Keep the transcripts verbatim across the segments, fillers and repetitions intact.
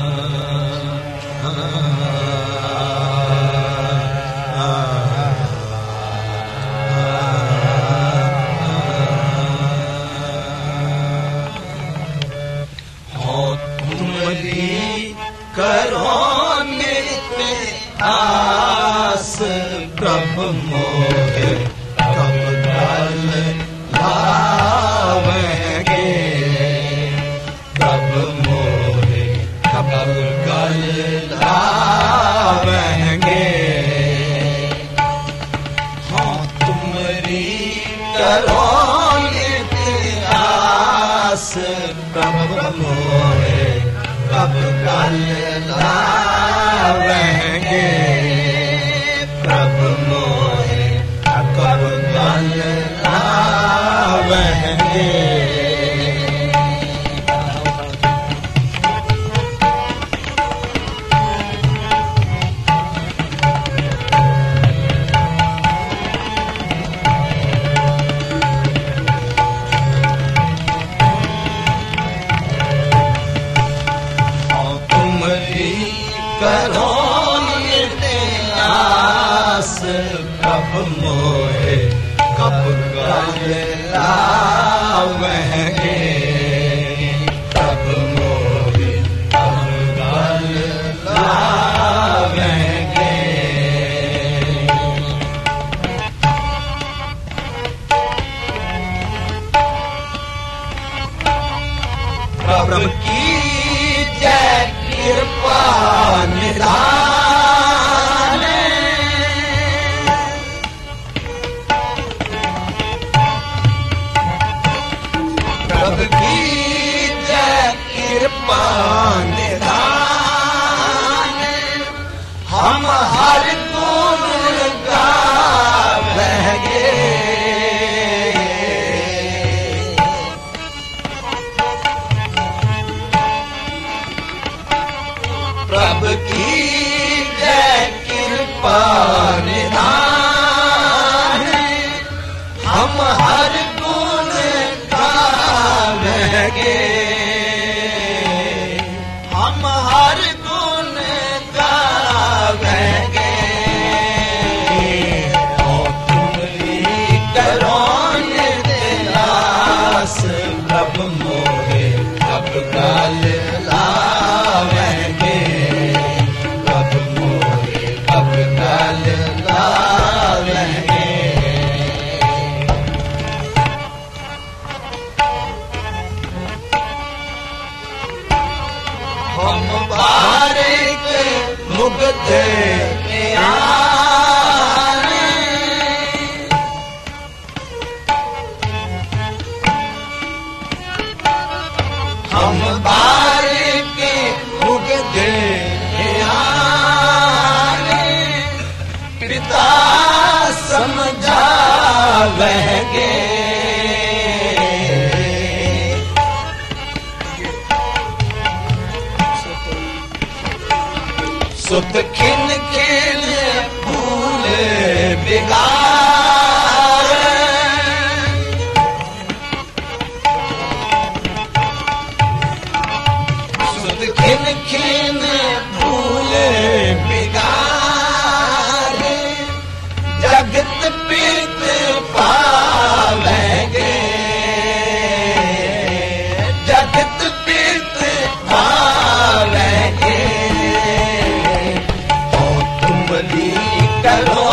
प्रभु मोहे कब गल लावेंगे, प्रभु मोहे कब गल लावेंगे। हाँ तुम्हारी करो आस, प्रभु मोहे कब गल लावेंगे, प्रभु मोहे कब गल लावेंगे। तुम्हारी करो प्रभु मोहे कब गल लावेंगे, प्रभु मोहे कब गल लावेंगे। प्रभु की जय कृपा निधान, प्रभु की जय कृपा निधान, हम हर गुण गावेंगे। प्रभु की जय कृपा निधान, हम हर गुण गावेंगे, हम हर गुण गावेंगे। और तुम्हारी करो निराश, प्रभु मोहे कब गल लावेंगे, प्रभु मोहे कब गल लावेंगे। हम बारिक मुग्ध प्यारे, हम बारिक मुग्ध प्यारे, पिता समझावेंगे। सुत खिन खिन भूल बिगाड़, सुत खिन खिन भूल बिगाड़, जगत पीत पावेंगे, जगत पीत पावेंगे। करो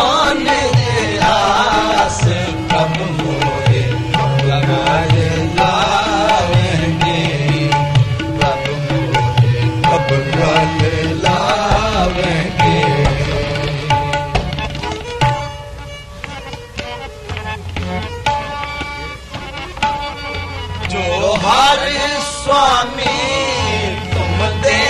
निराश, प्रभु मोहे कब गल लावेंगे, प्रभु मोहे कब गल लावेंगे। जो हर स्वामी तुम दे,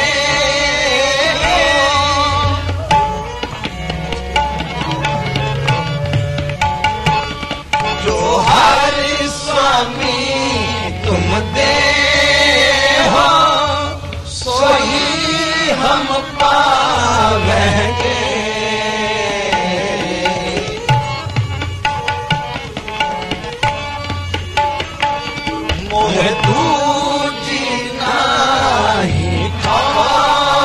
स्वामी तुम दे हो, सोई हम पावेंगे। मोहे दूजी नाही खावा,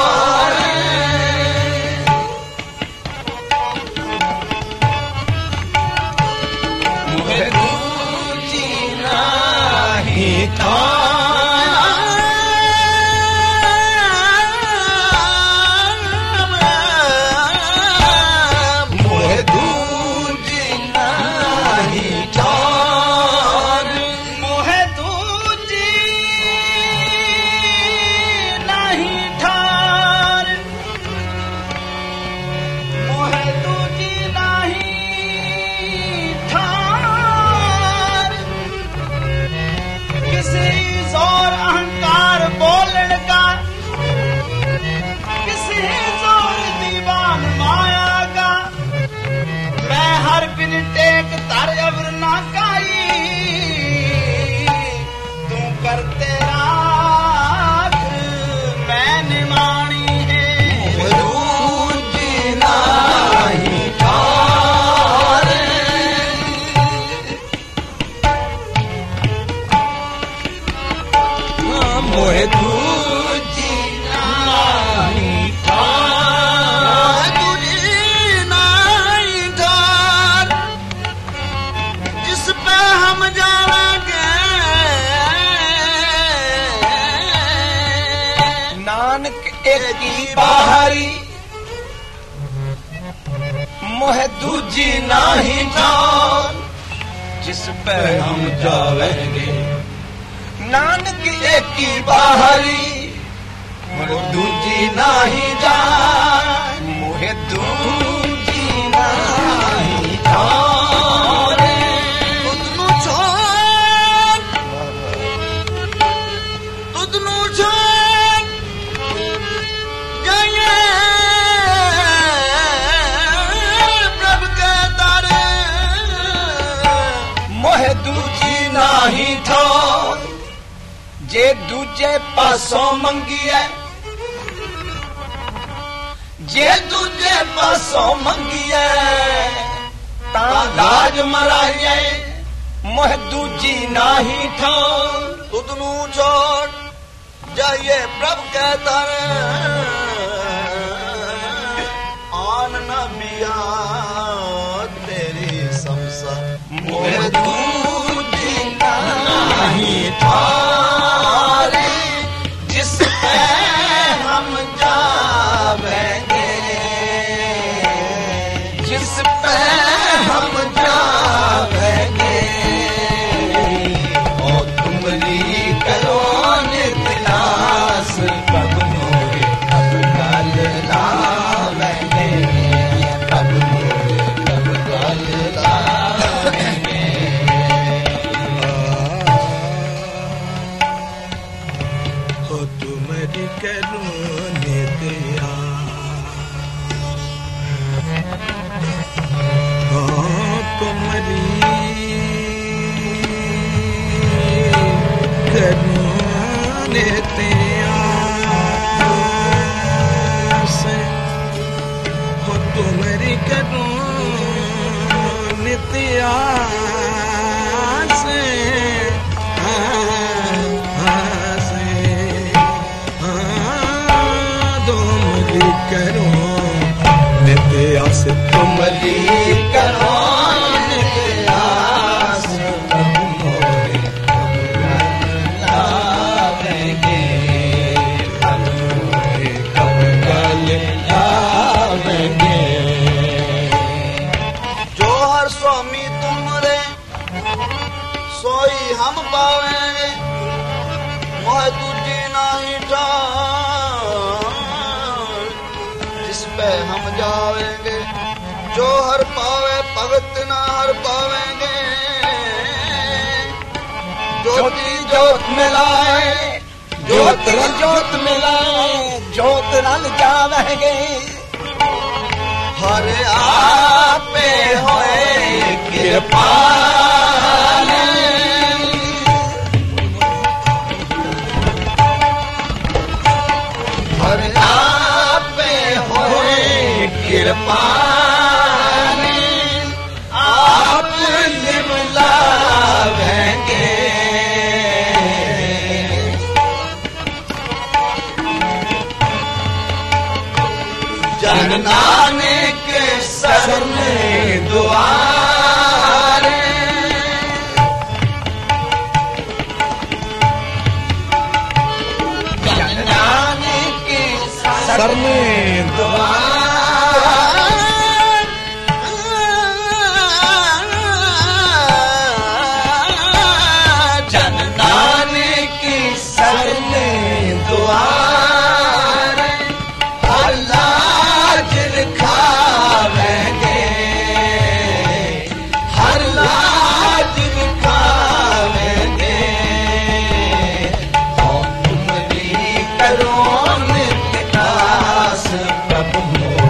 निमाणी है दूजी नाही ठार मोहे दूजी नाही ठार दूजी नाही ठार जिस पे हम जाएंगे नानक एक की बाहरी मोहे दूजी नाही ठार जिस पे हम जावेंगे नानक एक की बाहरी मोहे दूजी नाही जान मोहे दूजी नाही ठार तुदनु छोड़ तुदनु छोड़ जाइए प्रभु के तारे मोहे दूजी नाही ठार जे दूजे पासों मंगी है जे दूजे पासों मंगी है ता लाज मराइए मोह दूजी नाही ठार तुदनु छोड़ जाइए प्रभु के तारे आन न बिया तेरी समसा मोह दूजी नाही ठार जिस पे हम जावेंगे जिस पे हम जावेंगे ओ तुमरी करो नितलास कब मोरे कब कल लावेंगे कब मोरे कब कल लावेंगे हो तुम्हारी करुणे दिया हो तुम्हारी करुणे दिया से हो तुम्हारी करुणे दिया से करो नित्य आस तुमरी करो नित्य आस कब मोरे कब लावेंगे कब मोरे कब कल लावेंगे जो हर स्वामी तुमरे सोई हम पावेंगे मोह दूजी नहीं ठार जिस पे हम जावेंगे जो हर पावे भगत ना हर पावेंगे ज्योति जोत मिलाए जोत रल जोत मिलाए जोत रल जावेंगे हर आपे होए कृपाल हर आपे होए कृपाल आप निमलावेंगे जन नानक सर में द्वार जन नानक सर में द्वार जन नानक सर में द्वार लाज खावेंगे हर लाज खावेंगे और तुमरी करो नित्य आस प्रभु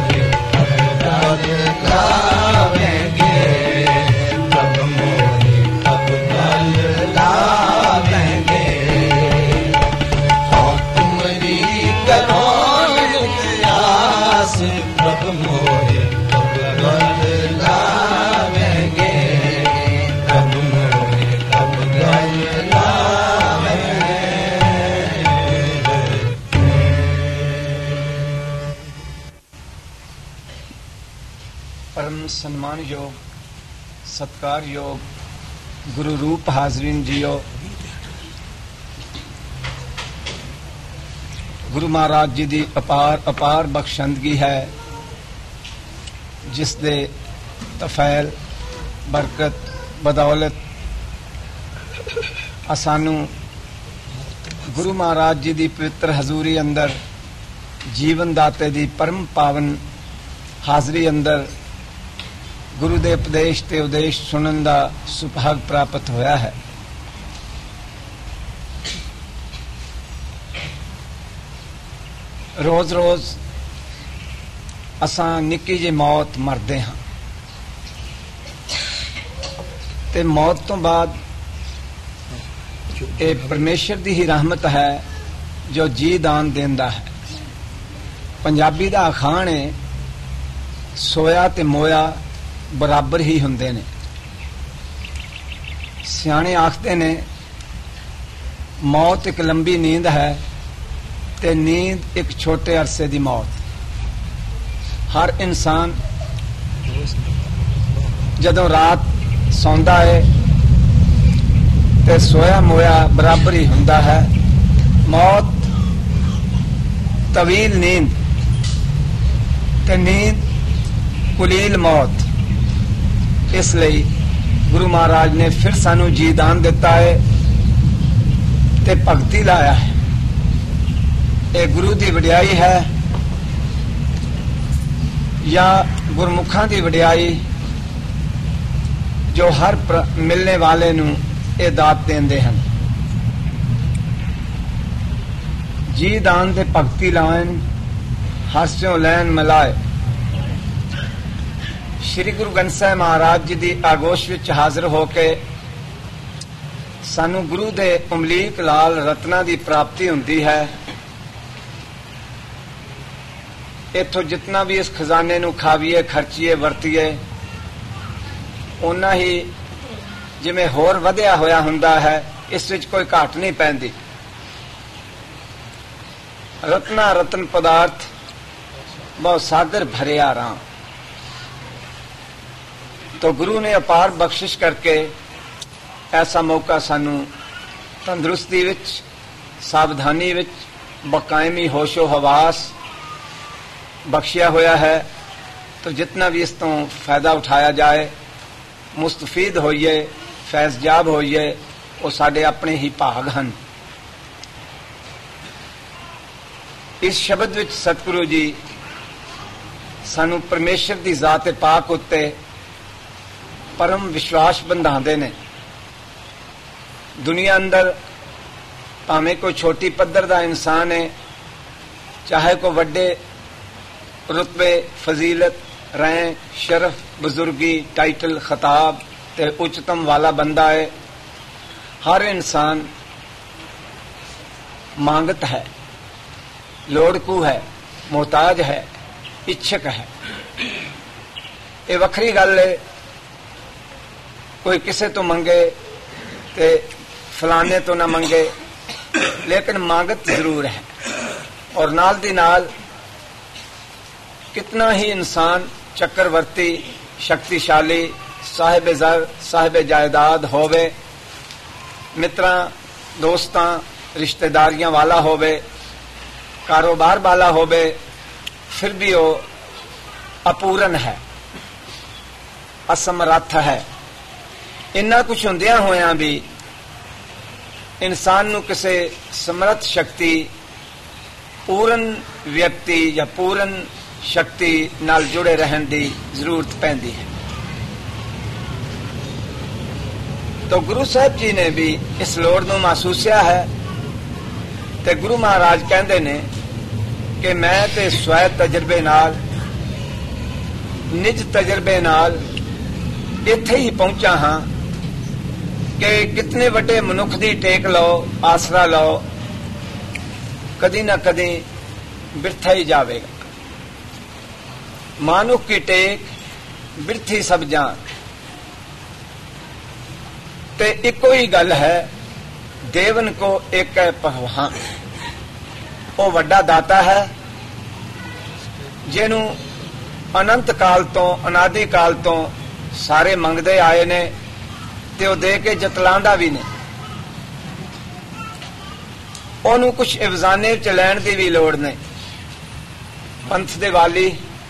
प्रभु मोहे कब बदलावेंगे, प्रभु मोहे कब बदलावेंगे। परम सम्मान योग सत्कार योग गुरु रूप हाजरीन जियो, गुरु महाराज जी की अपार अपार बख्शंदगी है, जिस दे तफैल बरकत बदौलत असानू गुरु महाराज जी की पवित्र हजूरी अंदर जीवन दाते की परम पावन हाजरी अंदर गुरु दे उपदेश ते उदेश सुनन दा सुभाग प्राप्त होया है। रोज रोज असां निक्की जी मौत मरदे हां ते मौत तो बाद ये परमेश्वर दी ही रहमत है जो जी दान देंदा है। पंजाबी दा अखान है सोया ते मोया बराबर ही हुंदे ने। सियाणे आखते ने मौत एक लंबी नींद है ते नींद एक छोटे अरसे दी मौत। हर इंसान जदों रात सौंदा है ते सोया मोया बराबर ही हुंदा है। मौत तवील नींद ते नींद कुलील मौत। इसलिए गुरु महाराज ने फिर सानू जी दान दिता है ते भगती लाया है। ये गुरु की वडियाई है या गुरमुखां की वडियाई जो हर मिलने वाले नू ये दात देंदे हन। जी दान ते भगती लाइन हास्यों लैन मिलाए। श्री गुरु ग्रंथ साहिब महाराज जी की आगोश विच हाजिर होके सानू गुरु दे अमलीक लाल रत्ना की प्राप्ति हुंदी है। इथों जितना भी इस खजाने नू खावीए खर्चीए वरतीए उन्ना ही जिवें होर वधिया होया हुंदा है, इस विच कोई घाट नहीं पैंदी। रत्ना रतन पदार्थ बहुत सागर भरिया राम। तो गुरु ने अपार बख्शिश करके ऐसा मौका सानू तंदुरुस्ती विच सावधानी विच बकायमी होशो हवास बख्शिया होया है। तो जितना भी इस तो फायदा उठाया जाए, मुस्तफीद होइए, फैज़याब होइए, वो साडे अपने ही भाग हन। इस शब्द विच सतगुरु जी सानू परमेश्वर की जात पाक उत्ते परम विश्वास बंधाते ने। दुनिया अंदर भावें कोई छोटी पद्धर का इंसान है, चाहे कोई वड्डे रुतबे फजीलत रैंक शरफ बुजुर्गी टाइटल खिताब ते उच्चतम वाला बंदा है, हर इंसान मांगत है, लोड़कू है, मोहताज है, इच्छक है। ये वखरी गल है कोई किसे तो मंगे ते फलाने तो ना मंगे, लेकिन मांगत जरूर है। और नाल दी नाल कितना ही इंसान चक्रवर्ती शक्तिशाली साहिब जर साहिब जायदाद होवे, मित्रां दोस्तां रिश्तेदारियां वाला होवे, कारोबार वाला होवे, फिर भी वो अपूरन है, असमर्थ है। इन्ना कुछ हुंदियां होया भी इंसान नू किसे समर्थ शक्ति पूरन व्यक्ति या पूरन शक्ति नाल जुड़े रहन दी जरूरत पैंदी है। तो गुरु साहब जी ने भी इस लोड़ नू महसूसिया है ते गुरु महाराज कहंदे ने कि मैं ते स्वै तजर्बे नाल निज तजर्बे नाल इत्थे ही पहुंचा हां कि कितने वड्डे मनुख दी टेक लो, आसरा लो, कदी ना कदी बिरथा ही जावेगा। मानुख की टेक बिरथी सब जान। ते इको ही गल है, देवन को एक है भगवान। वो वड्डा दाता है जिन्हू अनंत काल तो अनादि काल तो सारे मंगते आए ने ते वो दे के जतलांदा भी ने। ओनू कुछ इवजाने च लैण दी भी लोड़ नहीं। पंथ दे वाली,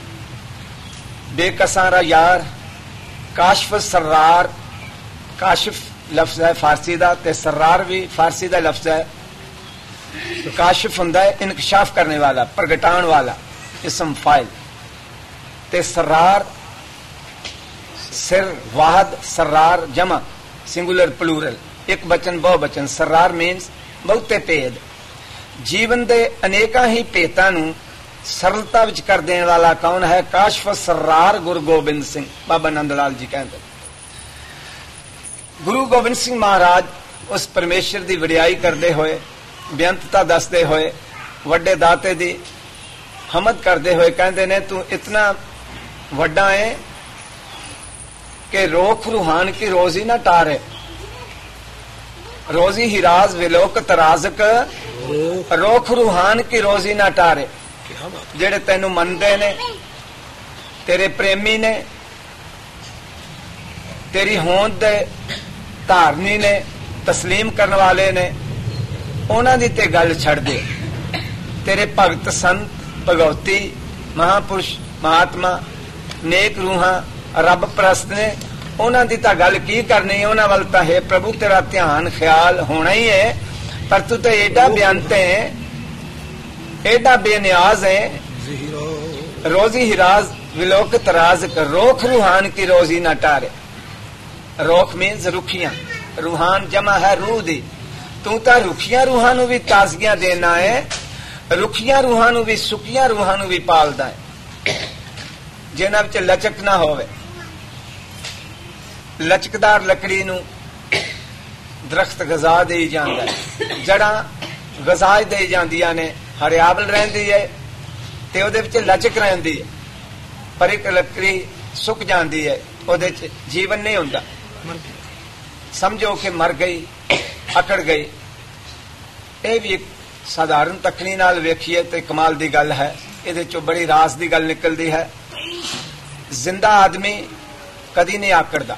बेकसारा यार, काशिफ सर्रार। काशिफ लफ्ज है फारसी दा ते सर्रार भी फारसी दा लफ्ज है। काशिफ हुंदा है इनकशाफ करने वाला, प्रगटाण वाला, इसम फाइल। ते सर्रार सिर वाहद, सर्रार जमा, सिंगुलर प्लूरल, एक बचन बहु बचन। सर्रार मीन्स बहुते भेद। जीवन दे अनेका ही भेदां नूं सरलता विच कर देने वाला कौन है? काशिफ सर्रार गुरु गोबिंद सिंह। बाबा नंद लाल जी कहते, गुरु गोबिंद सिंह महाराज उस परमेश्वर की वडियाई करते हुए, बेअंतता दसते हुए, वड्डे दाते की हमद करते हुए कहते ने, तू इतना वड्डा है कि रोख रूहान की रोजी ना टारे। रोजी हिराज विलोक तराजक, रोख रूहान की रोजी ना टारे। जेड़े तेनू मनदे ने, तेरे प्रेमी ने, तेरी होंद दे धारनी ने, तस्लीम करने वाले ने, उन्हां दी ते गल छड़ दे। तेरे भगत संत भगवती महापुरुष महात्मा नेक रूहां रब परस्त ने, उन्हां दी तां गल की करनी। उन्हां वल तां है प्रभु तेरा ध्यान ख्याल होना ही है, पर तू तो एडा बेअंते है, एडा बेनियाज है। रोजी हिराज विलोक तराज कर, रोख रूहान की रोजी ना टारे। रोख मीन्स रुखियां, रूहान जमा है रूह दी। तू तां रुखियां रूहां नूं भी ताजगियां देना है, रुखियां रूहां नूं भी सुखियां रूहां नूं भी पालदा है, जिन्हां विच लचक ना होवे। लचकदार लकड़ी नूं दरख्त गजा दे जांदा है, जड़ां गजा दे जांदियां ने, हरियावल रहिंदी है ते ओदे विच लचक रहिंदी है। पर एक लकड़ी सुक जांदी है, ओदे च जीवन नहीं हुंदा, समझो कि मर गई, अकड़ गई। यह भी एक साधारण तकनी नाल वेखिए तो कमाल दी गल है, इहदे चों बड़ी रास दी गल निकलदी है। जिंदा आदमी कदी नहीं आकड़दा,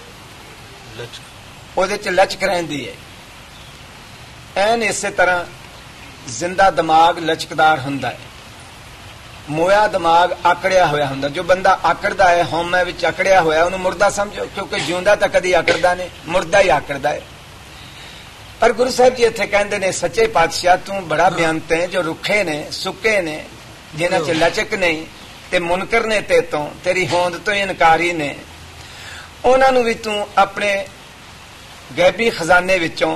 ओदे च लचक रहिंदी है। ऐन इसे तरह जिंदा दिमाग लचकदार हुंदा है, मोया दिमाग आकड़िया होया हुंदा। जो बंदा आकड़दा है, हौमे विच आकड़िया होया, उहनूं मुर्दा समझो, क्योंकि जिउंदा तां कदी आकड़दा नहीं, मुर्दा ही आकड़दा है। पर गुरु साहब जी इत्थे कहंदे ने, सच्चे पातशाह तू बड़ा बेअंत है, जो रुखे ने सुके ने, जिन्हां च लचक नहीं, ते मुनकर ने ते तों, तेरी होंद तो इनकारी ने, उन्हां नूं भी तू अपने गैबी खजाने विचों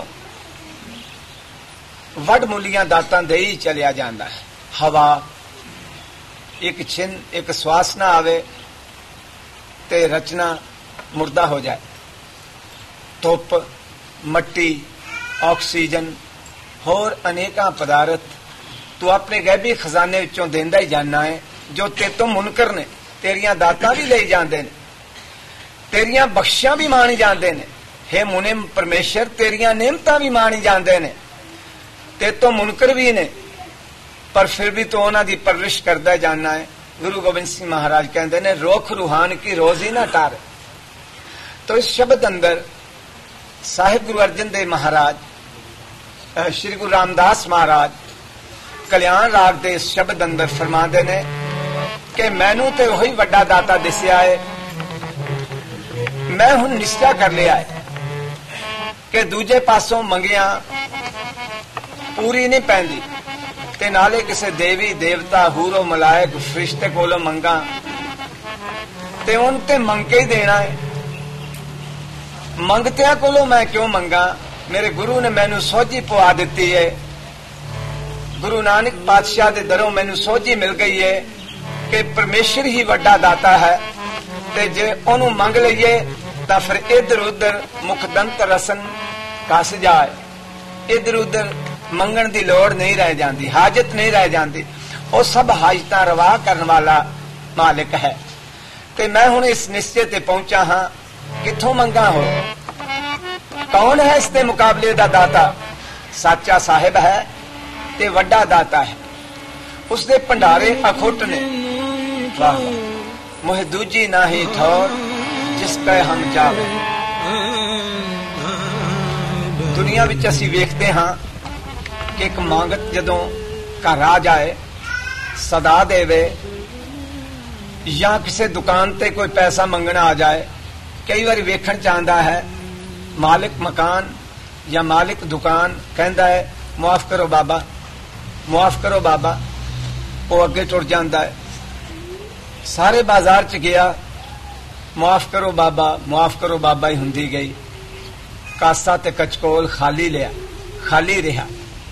वड मुलियां दातां दे ही चलिया जांदा है। हवा एक छिन, एक श्वास ना आवे ते रचना मुर्दा हो जाए। धुप, मट्टी, ऑक्सीजन होर अनेका पदार्थ तू अपने गैबी खजाने विचों देंदा ही जाना है, जो ते तो मुनकर ने। तेरियां दातां भी ले जांदे ने, तेरियां बख्शियां भी माणी जांदे ने। हे मुनिम परमेश्वर, तेरियां नेमतां भी माणी जांदे ने, ते तो मुनकर भी ने, पर फिर भी तो उन्हां दी परवरिश करदा जाना है। गुरु गोबिंद सिंह महाराज कहते ने, रोख रूहान की रोजी ना टार। तो इस शब्द अंदर साहिब गुरु अर्जन देव महाराज, श्री गुरु रामदास महाराज कल्याण राग दे इस शब्द अंदर फरमाते ने कि मैनू ते वही वड्डा दाता दिसिया है, मैं हुण निश्चा कर लिया है कि दूजे पासों मंगिया पूरी नहीं पैंदी, ते नाले किसे देवी देवता हूरो मलायक फरिश्ते कोलों मंगा ते उन ते मंग के ही देना है। मंगतिया कोलों मैं क्यों मंगा? मेरे गुरु ने मैनू सोझी पवा दी है। गुरु नानक पातशाह दे दरों मैनू सोझी मिल गई है कि परमेश्वर ही वड्डा दाता है, ते जे ओनू मंग लईए तां फिर इधर उधर मुखदंत रसन कस जाए, इधर उधर मंगण दी लोड़ नहीं रह जाती, हाजत नहीं रह जाती। वो सब हाजत रवा करने वाला मालिक है। ते मैं हुण इस निश्चय ते पहुंचा हाँ, कित्थों मंगा हो? कौन है इसके मुकाबले दा दाता? साचा साहिब है ते वड्डा दाता है। उसदे भंडारे अखुट ने, वाह मोहे दूजी ना ही ठौर जिस पे हम जावे। दुनिया विच असीं वेखदे हाँ कि एक मांगत जदों घर आ जाए, सदा देवे, या किसी दुकान ते कोई पैसा मंगना आ जाए, कई बार वेखण चाहता है मालिक मकान या मालिक दुकान कहता है मुआफ करो बाबा, मुआफ करो बाबा, वो अगे टुर जाता है। सारे बाजार च गया, मुआफ करो बाबा, मुआफ करो बाबा ही हुंदी गई। कासा ते कचकोल खाली लिया, खाली रहा।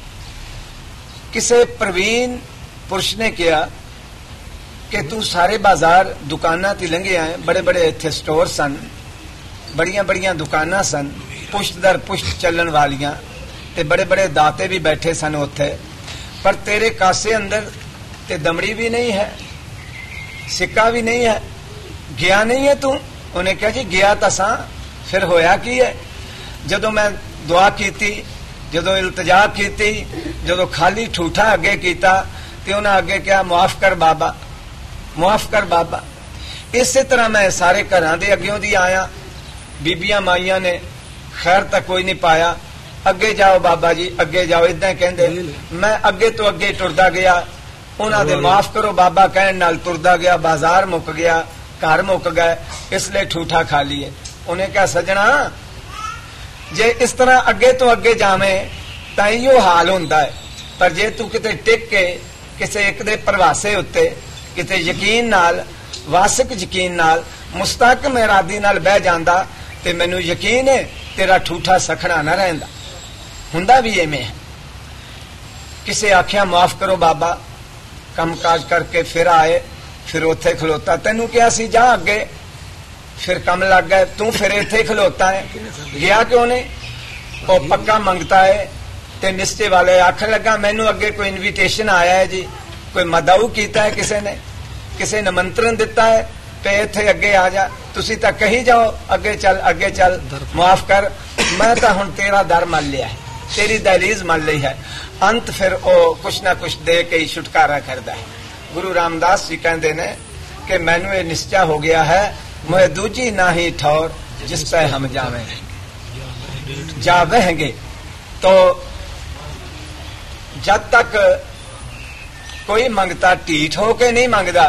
किसे प्रवीण पुरुष ने कहा कि तू सारे बाजार दुकाना ते लंघे आए, बड़े बड़े इत्थे स्टोर सन, बड़िया बड़िया दुकाना सन, पुष्ट दर पुष्ट चलन वालियां, ते बड़े बड़े दाते भी बैठे सन उत्थे, पर तेरे कासे अंदर ते दमड़ी भी नहीं है, सिक्का भी नहीं है, गया नहीं है तू? उन्हें कहा जी गया तां सां, फिर होया की है? जदों मैं दुआ कीती, जदों इल्तजा कीती, जदों खाली ठूठा अगे कीता ते उन्हें अगे कहा मुआफ कर बाबा, मुआफ कर बाबा। इसे तरह मैं सारे घरां दे अग्यों दी आया, बीबियां माइयां ने खैर तक कोई नहीं पाया, अगे जाओ बाबा जी अगे जाओ, इदां कहंदे। मैं अगे तो अगे टुरदा गया, उन्हां दे माफ करो बाबा कहण नाल तुरदा गया, बाजार मुक गया, घर मुक गए, इसलिए ठूठा खा लिए। उन्हें कहा सजना जे इस तरह अगे तो अगे जावें तां इहो हाल हुंदा है, पर जे तू किते टिक के किसी एक दे प्रवासे उत्ते किते यकीन नाल, वासिक यकीन नाल, मुस्तहकम इरादी नाल बह जांदा ते मैनूं यकीन है तेरा ठूठा सखना ना रहिंदा। हुंदा भी इवें है। किसे आख्या माफ करो बाबा, कम काज करके फिर आए, फिर उत्थे खलोता, तेनू क्या सी जा अगे, फिर कम लग गए, तू फिर इत्थे खलोता है, गया क्यों नहीं? वो पक्का मंगता है ते निश्चय वाले आखन लगा मैनू अगे कोई इनविटेशन आया है जी, कोई मदाऊ कीता है किसी ने, किसी ने निमंत्रण दिता है पे इत्थे अगे आ जा, तुसी तां कही जाओ अगे चल अगे चल, माफ कर, मैं तां हुण तेरा दर मल लिया है, तेरी दहलीज मल ली है। अंत फिर ओ कुछ ना कुछ दे के ही छुटकारा करता है। गुरु रामदास जी कहते ने कि मैनू ये निश्चय हो गया है, मोहे दूजी ना ही ठौर जिस पे हम जावे जावेंगे। तो जब तक कोई मंगता ढीठ हो के नहीं मंगदा,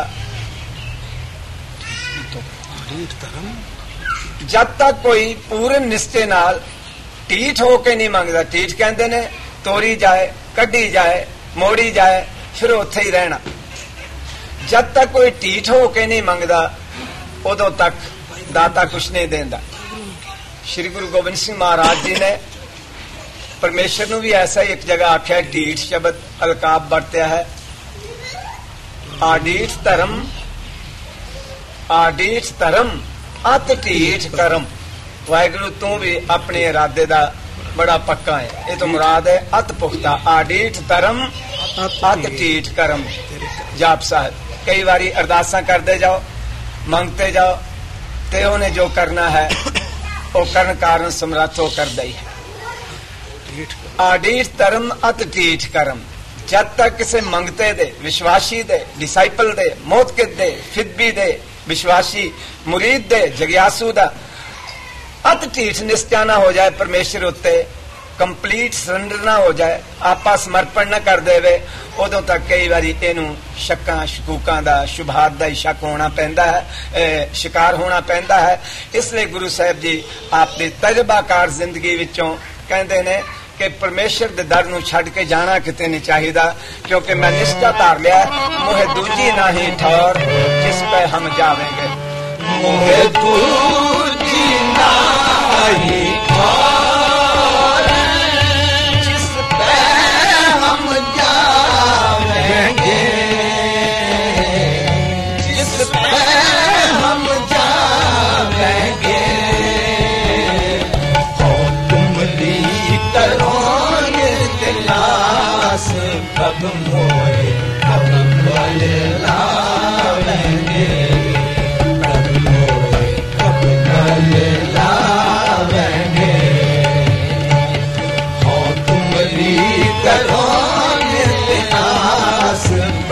जब तक कोई पूर्ण निश्चय नाल ढीठ हो के नहीं मंगदा, ढीठ कहते ने तोड़ी जाए, कढ़ी जाए, मोड़ी जाए, फिर उत्थे ही रहना। जब तक कोई ढीठ हो के नहीं मंगदा उदों तक दाता कुछ नहीं देंदा। श्री गुरु गोबिंद सिंह महाराज जी ने परमेश्वर नूं भी ऐसा ही एक जगह आख्या, ढीठ शब्द अलकाब बरत्या है। आडीठ धर्म, आडीठ धर्म अत ढीठ करम। वाहिगुरु तू भी अपने इरादे दा बड़ा पक्का है, ये तो मुराद है अत पुख्ता। आडीठ धर्म अत ढीठ करम। जाप साहब कई बारी अरदासा करते जाओ, मंगते जाओ, ते उन्हें जो करना है वो करन कारण समर्थ हो करदा ही है। आडीठ धर्म अत ढीठ करम। जब तक किसी मंगते दे, विश्वासी दे, डिसाइपल दे, मोतकिद दे, फिदबी दे, विश्वासी मुरीद दे, जग्यासू दा अत ढीठ निश्चय ना हो जाए, परमेश्वर उत्ते कंप्लीट सरेंडर ना हो जाए, आपा समर्पण न कर देवे, उदों तक कई बारी इनू शक्कां शकूकां दा, शुभात दा ही शक होना पैंदा है, शिकार होना पैंदा है। इसलिए गुरु साहब जी आपकी तजर्बाकार जिंदगी विचों कहते ने कि परमेश्वर दे दर नूं छड्ड के जाना किते नहीं चाहिदा, क्योंकि मैं निश्चय धार लिया मोहे दूजी ना ही ठौर जिस पे हम जावेंगे। मोहे दूजी ना ही ठौर जिस पे हम जावेंगे, जिस पे हम जावेंगे। हो तुम ली करोगे दिलास कब मोए कब बोले लावेंगे।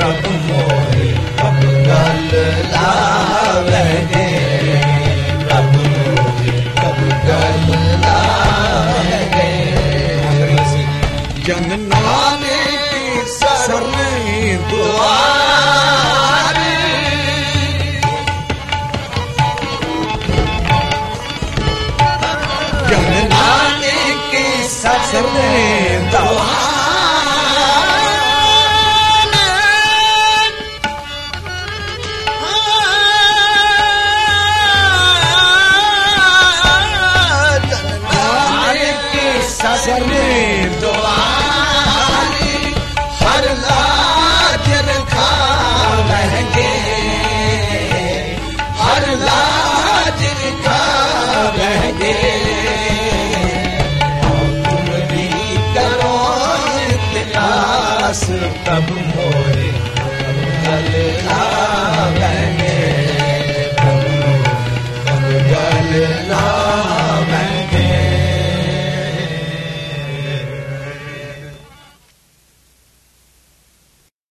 प्रभु मोरे अब गल लावेंगे प्रभु मोरे अब गल लावेंगे जन नानक की सरने दुआरे जन नानक की सरने दुआरे सरने दुआरी हर लाज रखा रहेंगे हर लाज रखा रहेंगे तुम भी करो इतिहास प्रभु मोरे